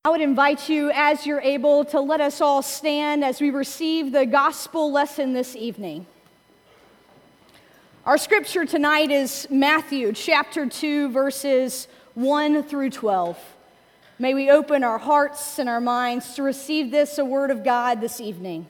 I would invite you, as you're able, to let us all stand as we receive the gospel lesson this evening. Our scripture tonight is Matthew chapter 2, verses 1 through 12. May we open our hearts and our minds to receive this, a word of God, this evening.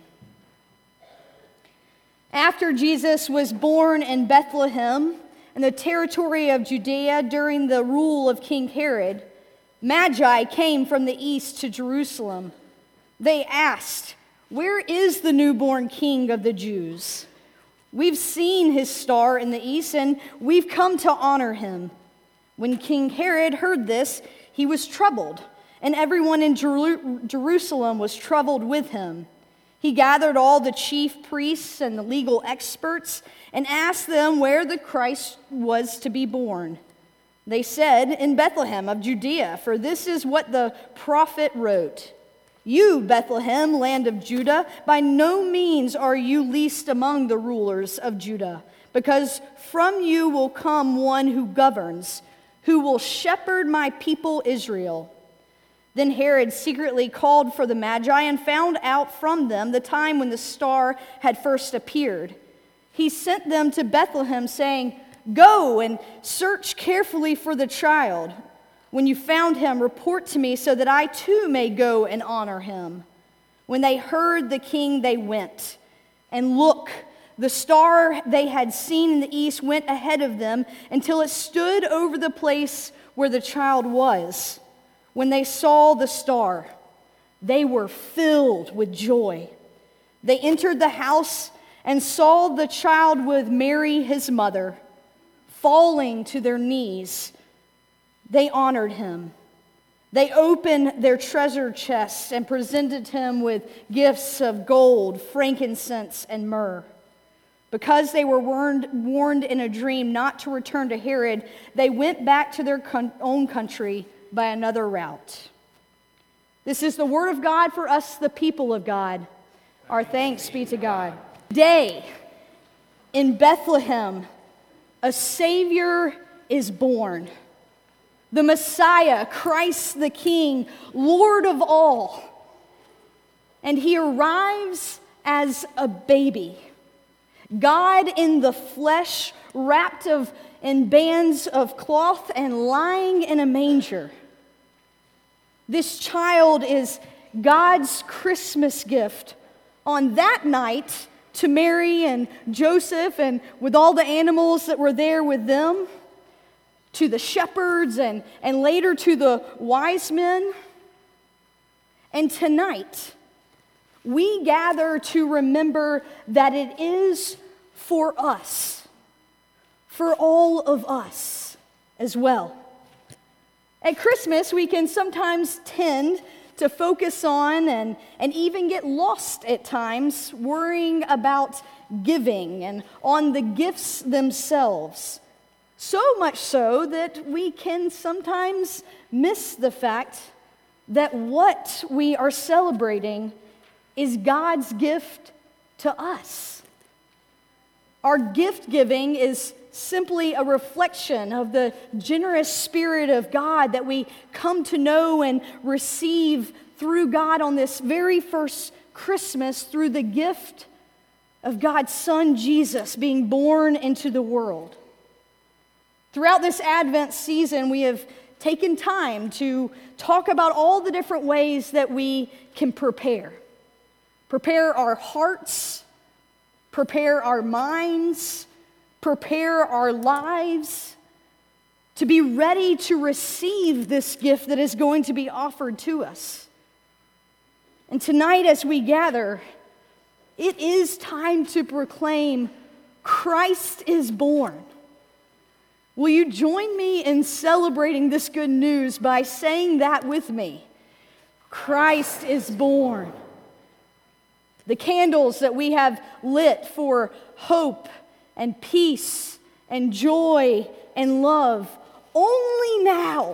After Jesus was born in Bethlehem, in the territory of Judea during the rule of King Herod, Magi came from the east to Jerusalem. They asked, "Where is the newborn King of the Jews? We've seen his star in the east, and we've come to honor him." When King Herod heard this, he was troubled, and everyone in Jerusalem was troubled with him. He gathered all the chief priests and the legal experts and asked them where the Christ was to be born. They said, "In Bethlehem of Judea, for this is what the prophet wrote. You, Bethlehem, land of Judah, by no means are you least among the rulers of Judah, because from you will come one who governs, who will shepherd my people Israel." Then Herod secretly called for the Magi and found out from them the time when the star had first appeared. He sent them to Bethlehem, saying, "Go and search carefully for the child. When you found him, report to me so that I too may go and honor him." When they heard the king, they went. And look, the star they had seen in the east went ahead of them until it stood over the place where the child was. When they saw the star, they were filled with joy. They entered the house and saw the child with Mary, his mother. Falling to their knees, they honored him. They opened their treasure chests and presented him with gifts of gold, frankincense, and myrrh. Because they were warned in a dream not to return to Herod, they went back to their own country by another route. This is the word of God for us, the people of God. Our thanks be to God. Today, in Bethlehem, a Savior is born. The Messiah, Christ the King, Lord of all. And he arrives as a baby. God in the flesh, wrapped in bands of cloth and lying in a manger. This child is God's Christmas gift on that night to Mary and Joseph and with all the animals that were there with them, to the shepherds and later to the wise men. And tonight, we gather to remember that it is for us, for all of us as well. At Christmas, we can sometimes tend to focus on and even get lost at times worrying about giving and on the gifts themselves. So much so that we can sometimes miss the fact that what we are celebrating is God's gift to us. Our gift giving is simply a reflection of the generous Spirit of God that we come to know and receive through God on this very first Christmas through the gift of God's Son Jesus being born into the world. Throughout this Advent season, we have taken time to talk about all the different ways that we can prepare. Prepare our hearts, prepare our minds, prepare our lives to be ready to receive this gift that is going to be offered to us. And tonight as we gather, it is time to proclaim Christ is born. Will you join me in celebrating this good news by saying that with me? Christ is born. The candles that we have lit for hope and peace and joy and love, only now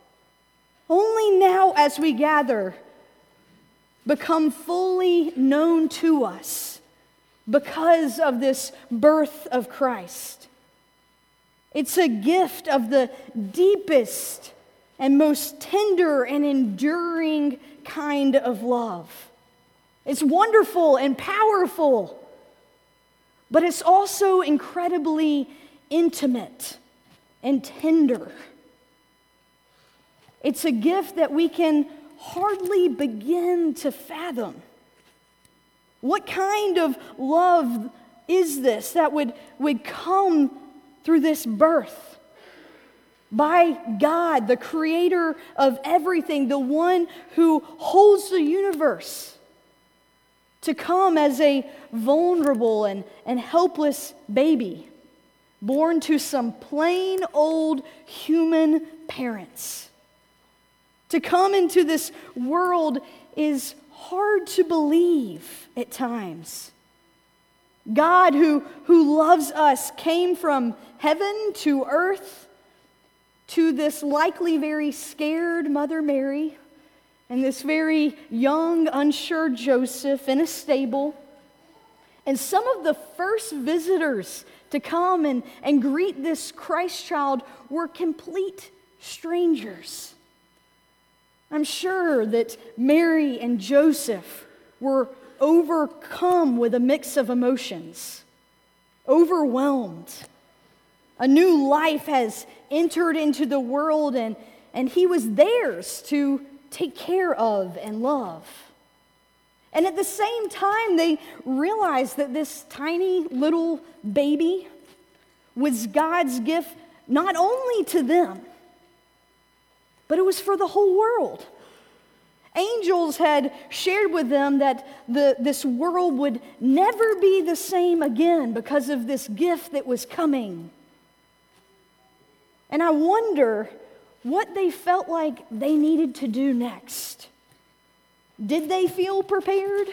as we gather, become fully known to us because of this birth of Christ. It's a gift of the deepest and most tender and enduring kind of love. It's wonderful and powerful, but it's also incredibly intimate and tender. It's a gift that we can hardly begin to fathom. What kind of love is this that would come through this birth? By God, the creator of everything, the one who holds the universe, to come as a vulnerable and helpless baby, born to some plain old human parents. To come into this world is hard to believe at times. God, who loves us, came from heaven to earth to this likely very scared Mother Mary and this very young, unsure Joseph in a stable. And some of the first visitors to come and greet this Christ child were complete strangers. I'm sure that Mary and Joseph were overcome with a mix of emotions, overwhelmed. A new life has entered into the world, and he was theirs to take care of and love. And at the same time, they realized that this tiny little baby was God's gift not only to them, but it was for the whole world. Angels had shared with them that this world would never be the same again because of this gift that was coming. And I wonder what they felt like they needed to do next. Did they feel prepared?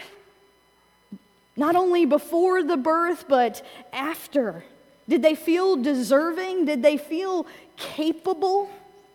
Not only before the birth, but after. Did they feel deserving? Did they feel capable?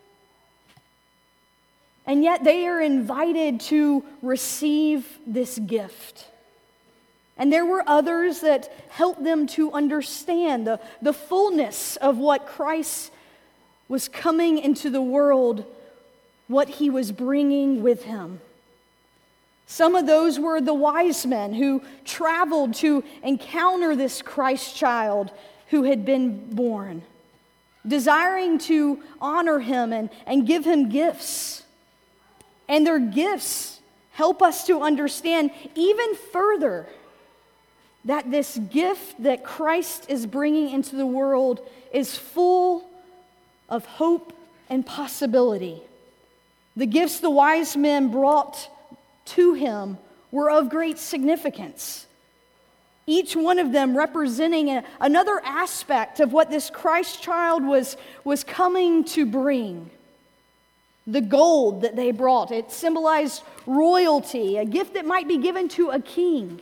And yet they are invited to receive this gift. And there were others that helped them to understand the fullness of what Christ was coming into the world, what he was bringing with him. Some of those were the wise men who traveled to encounter this Christ child who had been born, desiring to honor him and give him gifts. And their gifts help us to understand even further that this gift that Christ is bringing into the world is full of hope and possibility. The gifts the wise men brought to him were of great significance, each one of them representing another aspect of what this Christ child was coming to bring. The gold that they brought, it symbolized royalty, a gift that might be given to a king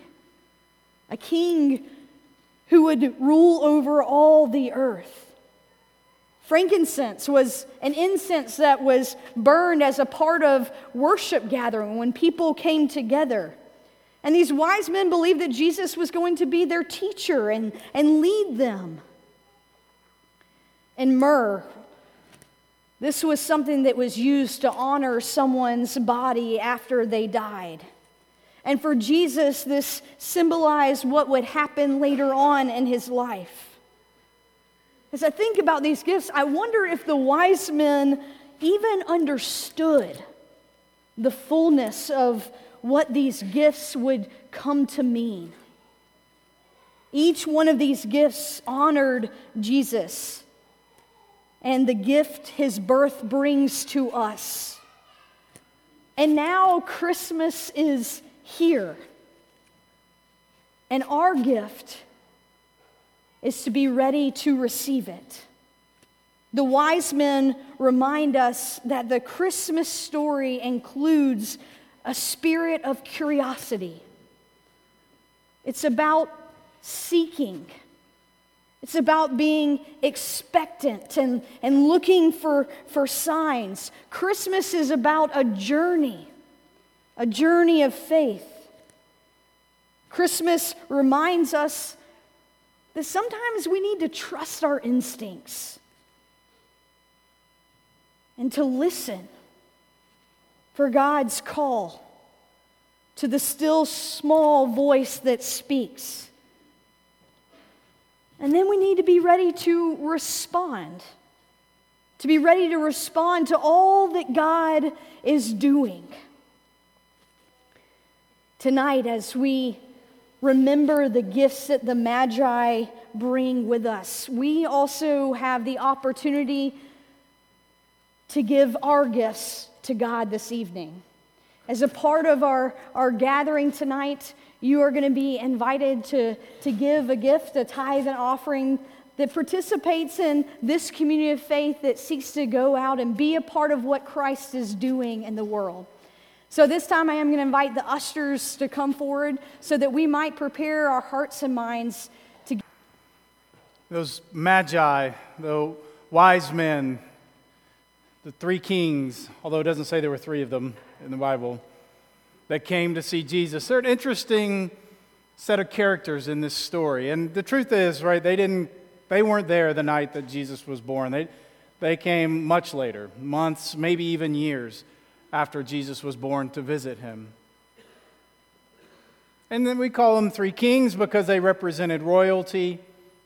who would rule over all the earth. Frankincense was an incense that was burned as a part of worship gathering when people came together. And these wise men believed that Jesus was going to be their teacher and lead them. And myrrh, this was something that was used to honor someone's body after they died. And for Jesus, this symbolized what would happen later on in his life. As I think about these gifts, I wonder if the wise men even understood the fullness of what these gifts would come to mean. Each one of these gifts honored Jesus and the gift his birth brings to us. And now Christmas is here. And our gift is to be ready to receive it. The wise men remind us that the Christmas story includes a spirit of curiosity. It's about seeking. It's about being expectant and looking for signs. Christmas is about a journey of faith. Christmas reminds us that sometimes we need to trust our instincts. and to listen for God's call, to the still small voice that speaks. And then we need to be ready to respond, to all that God is doing. Tonight, as we remember the gifts that the Magi bring with us, we also have the opportunity to give our gifts to God this evening. As a part of our gathering tonight, you are going to be invited to give a gift, a tithe and offering that participates in this community of faith that seeks to go out and be a part of what Christ is doing in the world. So this time I am going to invite the ushers to come forward so that we might prepare our hearts and minds to. Those magi, the wise men, the three kings, although it doesn't say there were three of them in the Bible, that came to see Jesus. They're an interesting set of characters in this story. And the truth is, right, they weren't there the night that Jesus was born. They came much later, months, maybe even years after Jesus was born to visit him. And then we call them three kings because they represented royalty.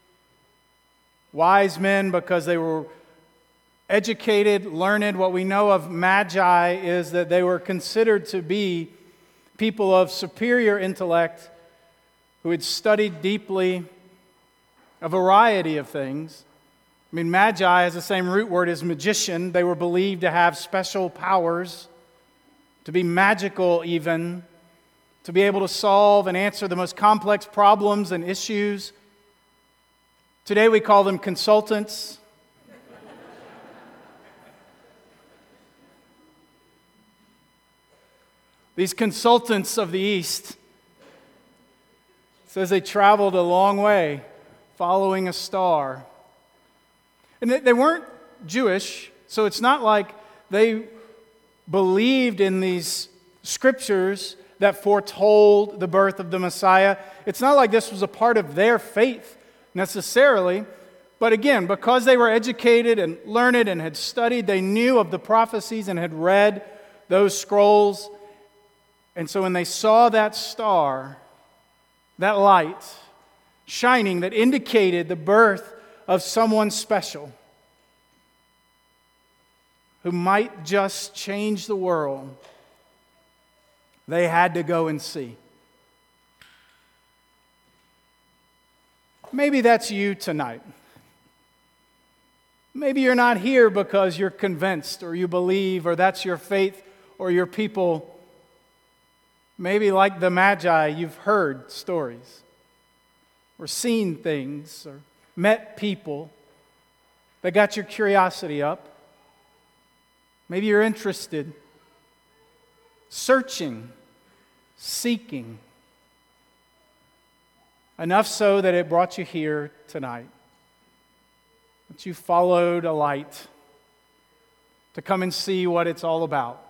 Wise men because they were educated, learned. What we know of magi is that they were considered to be people of superior intellect who had studied deeply a variety of things. I mean, magi has the same root word as magician. They were believed to have special powers, to be magical even, to be able to solve and answer the most complex problems and issues. Today we call them consultants. These consultants of the East, it says they traveled a long way following a star. And they weren't Jewish, so it's not like they believed in these scriptures that foretold the birth of the Messiah. It's not like this was a part of their faith necessarily. But again, because they were educated and learned and had studied, they knew of the prophecies and had read those scrolls. And so when they saw that star, that light shining that indicated the birth of someone special who might just change the world, they had to go and see. Maybe that's you tonight. Maybe you're not here because you're convinced or you believe or that's your faith or your people. Maybe like the Magi, you've heard stories or seen things or met people that got your curiosity up. Maybe you're interested, searching, seeking, enough so that it brought you here tonight, that you followed a light to come and see what it's all about.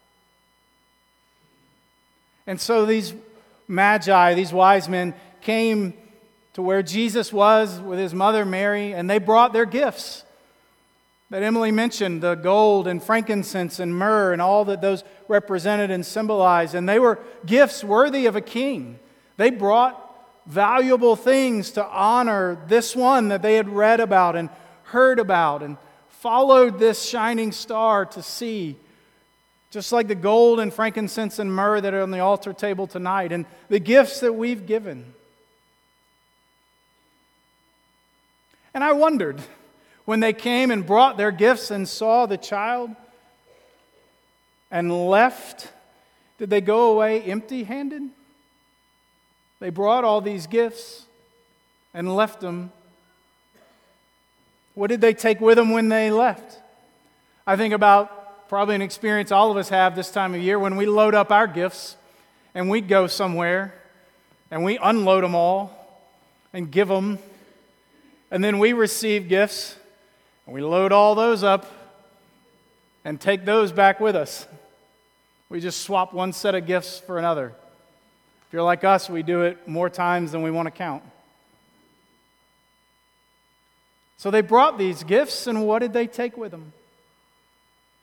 And so these magi, these wise men, came to where Jesus was with his mother Mary, and they brought their gifts that Emily mentioned, the gold and frankincense and myrrh and all that those represented and symbolized. And they were gifts worthy of a king. They brought valuable things to honor this one that they had read about and heard about and followed this shining star to see. Just like the gold and frankincense and myrrh that are on the altar table tonight, and the gifts that we've given. And I wondered, when they came and brought their gifts and saw the child and left, did they go away empty-handed? They brought all these gifts and left them. What did they take with them when they left? I think about probably an experience all of us have this time of year when we load up our gifts and we go somewhere and we unload them all and give them. And then we receive gifts and we load all those up and take those back with us. We just swap one set of gifts for another. If you're like us, we do it more times than we want to count. So they brought these gifts, and what did they take with them?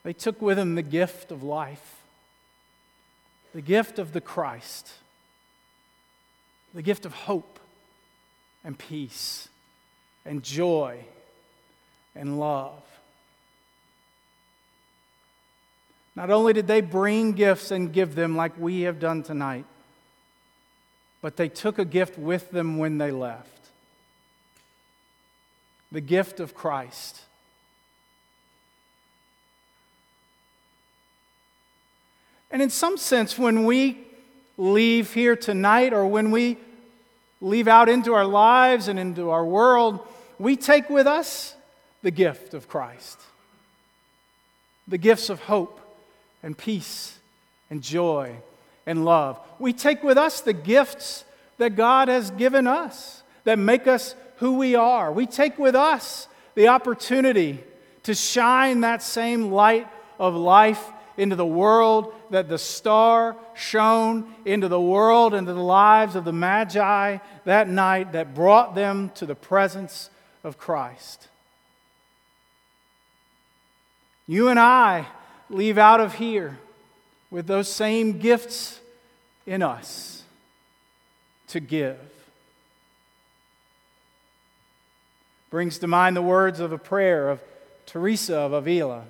They took with them the gift of life, the gift of the Christ, the gift of hope and peace and joy and love. Not only did they bring gifts and give them like we have done tonight, but they took a gift with them when they left. The gift of Christ. And in some sense, when we leave here tonight, or when we leave out into our lives and into our world, we take with us the gift of Christ. The gifts of hope and peace and joy and love. We take with us the gifts that God has given us that make us who we are. We take with us the opportunity to shine that same light of life into the world that the star shone into the world, into the lives of the Magi that night that brought them to the presence of Christ. You and I leave out of here with those same gifts in us to give. Brings to mind the words of a prayer of Teresa of Avila,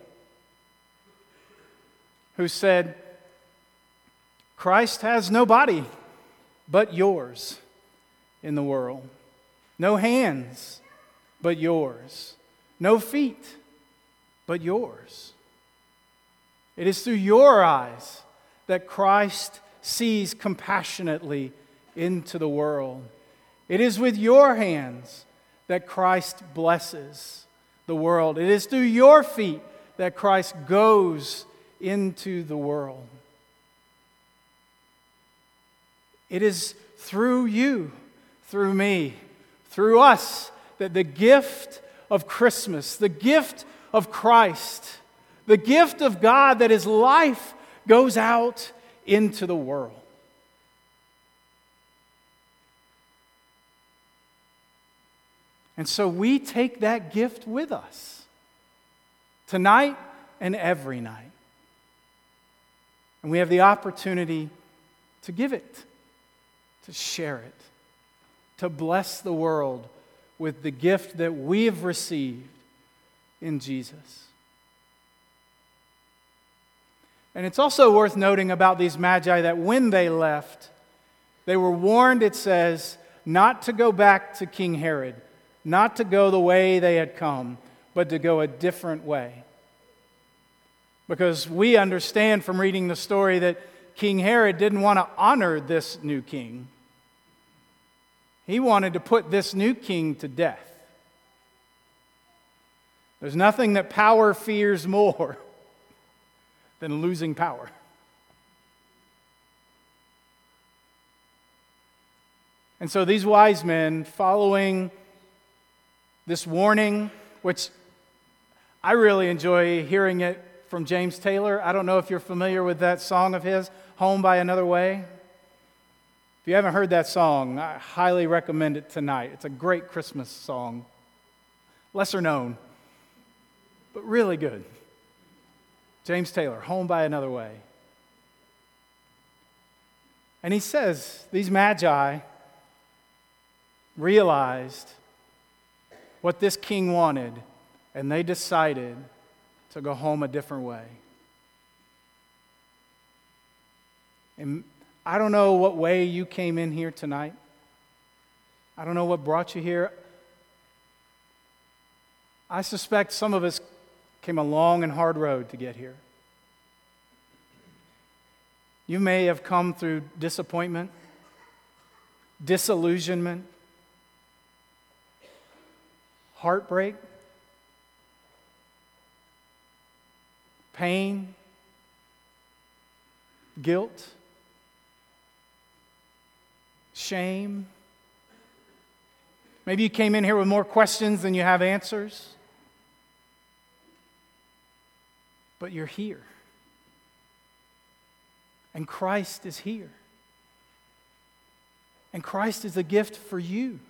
who said, Christ has no body but yours in the world, no hands but yours, no feet but yours. It is through your eyes that Christ sees compassionately into the world. It is with your hands that Christ blesses the world. It is through your feet that Christ goes into the world. It is through you, through me, through us, that the gift of Christmas, the gift of Christ, the gift of God that is life, goes out into the world. And so we take that gift with us tonight and every night. And we have the opportunity to give it, to share it, to bless the world with the gift that we have received in Jesus. And it's also worth noting about these Magi that when they left, they were warned, it says, not to go back to King Herod, not to go the way they had come, but to go a different way. Because we understand from reading the story that King Herod didn't want to honor this new king. He wanted to put this new king to death. There's nothing that power fears more than losing power. And so these wise men, following this warning, which I really enjoy hearing it from James Taylor. I don't know if you're familiar with that song of his, Home by Another Way. If you haven't heard that song, I highly recommend it tonight. It's a great Christmas song. Lesser known, but really good. James Taylor, Home by Another Way. And he says, these Magi realized what this king wanted, and they decided to go home a different way. And I don't know what way you came in here tonight. I don't know what brought you here. I suspect some of us came a long and hard road to get here. You may have come through disappointment, disillusionment, heartbreak, pain, guilt, shame. Maybe you came in here with more questions than you have answers. But you're here. And Christ is here. And Christ is a gift for you.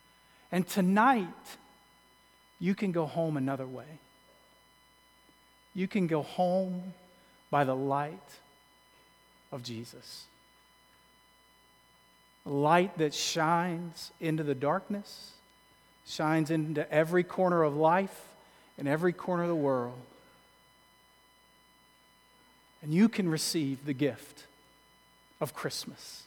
And tonight, you can go home another way. you can go home by the light of Jesus. A light that shines into the darkness, shines into every corner of life and every corner of the world. And you can receive the gift of Christmas.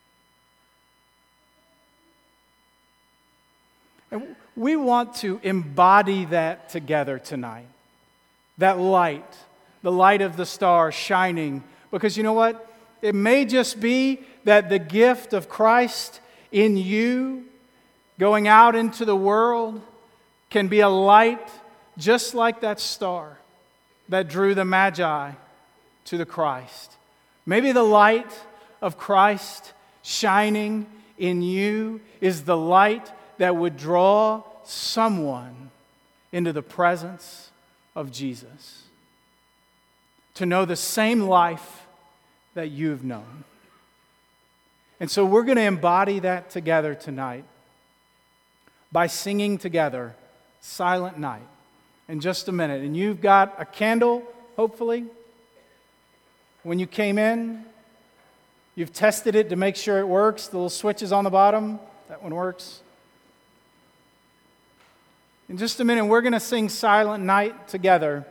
And we want to embody that together tonight. That light, the light of the star shining. Because you know what? It may just be that the gift of Christ in you going out into the world can be a light just like that star that drew the Magi to the Christ. Maybe the light of Christ shining in you is the light that would draw someone into the presence of Jesus, to know the same life that you've known. And so we're going to embody that together tonight by singing together Silent Night in just a minute. And you've got a candle, hopefully. When you came in, you've tested it to make sure it works. The little switch is on the bottom. That one works. In just a minute, we're going to sing Silent Night together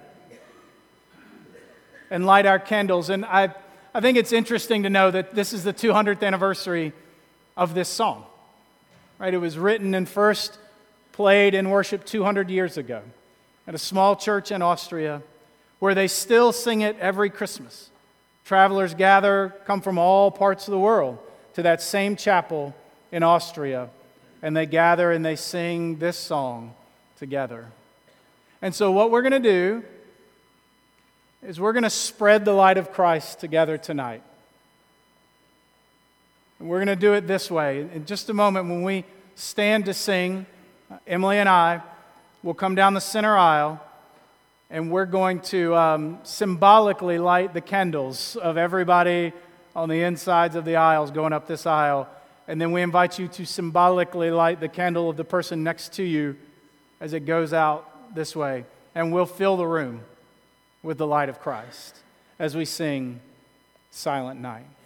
and light our candles. And I think it's interesting to know that this is the 200th anniversary of this song. Right? It was written and first played in worship 200 years ago at a small church in Austria where they still sing it every Christmas. Travelers gather, come from all parts of the world to that same chapel in Austria, and they gather and they sing this song together. And so what we're going to do is we're going to spread the light of Christ together tonight. And we're going to do it this way. In just a moment, when we stand to sing, Emily and I will come down the center aisle, and we're going to symbolically light the candles of everybody on the insides of the aisles going up this aisle. And then we invite you to symbolically light the candle of the person next to you as it goes out this way. And we'll fill the room with the light of Christ as we sing Silent Night.